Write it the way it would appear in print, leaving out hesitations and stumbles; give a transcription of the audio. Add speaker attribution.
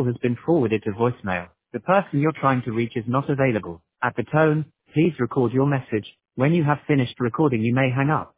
Speaker 1: has been forwarded to voicemail. The person you're trying to reach is not available. At the tone, please record your message. When you have finished recording, you may hang up.